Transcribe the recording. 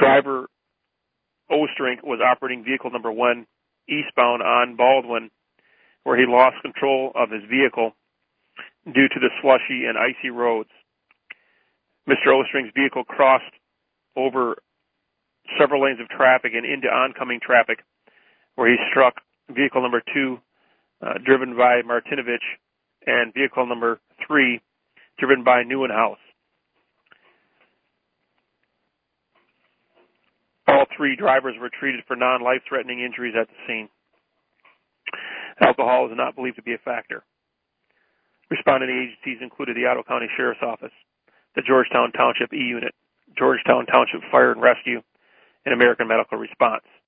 Driver Ostrink was operating vehicle number 1 eastbound on Baldwin, where he lost control of his vehicle due to the slushy and icy roads. Mr. Ostrink's vehicle crossed over several lanes of traffic and into oncoming traffic, where he struck vehicle number 2, driven by Martinovich, and vehicle number 3, driven by Neuenhaus. All 3 drivers were treated for non-life-threatening injuries at the scene. Alcohol is not believed to be a factor. Responding agencies included the Ottawa County Sheriff's Office, the Georgetown Township E-Unit, Georgetown Township Fire and Rescue, and American Medical Response.